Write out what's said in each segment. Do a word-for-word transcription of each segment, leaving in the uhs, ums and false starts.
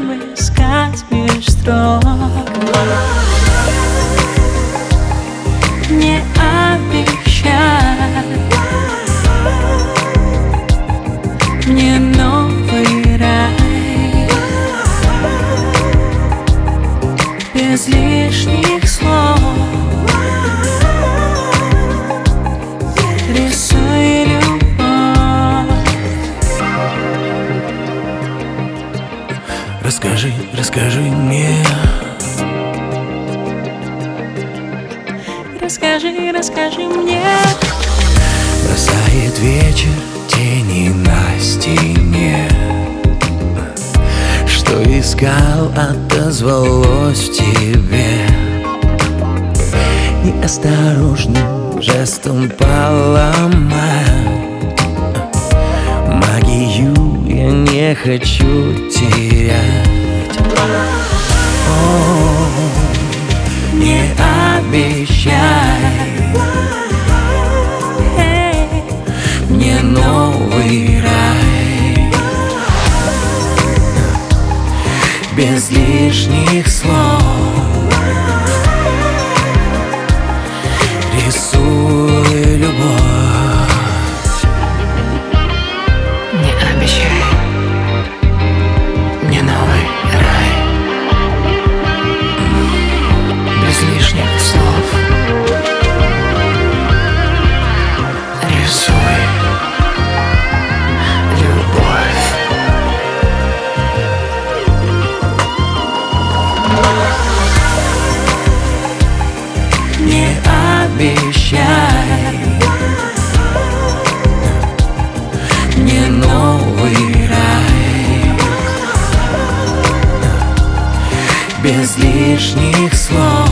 чтобы искать меж строк. Не обещай мне новый рай без лишних слов. Рисуй любовь. Расскажи, расскажи мне. Расскажи, расскажи мне. Бросает вечер тени на стене. Что искал, отозвалось в тебе. Неосторожным жестом поломать магию я не хочу терять. О, не обещай мне новый рай без лишних слов. Рисуй любовь. Не обещай мне новый рай без лишних слов. Рисуй любовь. Не обещай мне новый рай без лишних слов.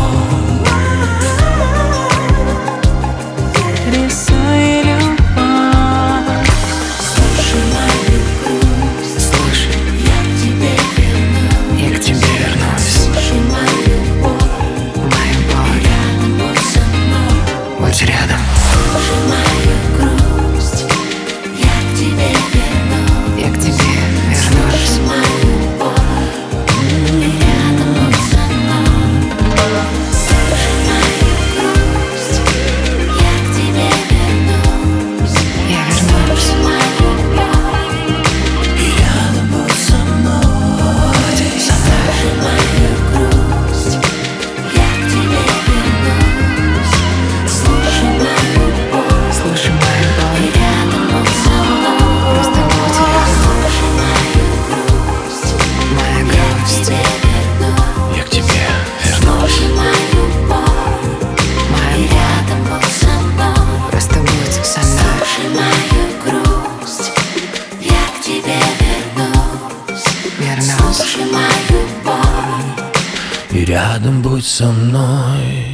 Рисуй любовь. Слушай мою грусть, слушай, я к тебе вернусь, я к тебе вернусь. Слушай мою боль, мою боль, рядом будь со мной, будь рядом. Слушай мою грусть, я к тебе вернусь, я к тебе вернусь. Слушай мою боль, рядом будь со мной. Слушай мою грусть, я к тебе вернусь, я вернусь. Слушай мою боль, Рядом будь со мной. будь со мной. Слушай мою грусть, Я к тебе вернусь. Слушай мою боль, слушай мою боль, рядом будь со мной. Просто будь рядом. Слушай мою грусть, моя грусть. я к тебе вернусь. Слушай мою боль, моя рядом будь со мной. Просто будь со мной. Слушай мою грусть, я к тебе вернусь. Вернусь. Слушай мою боль. И рядом будь со мной.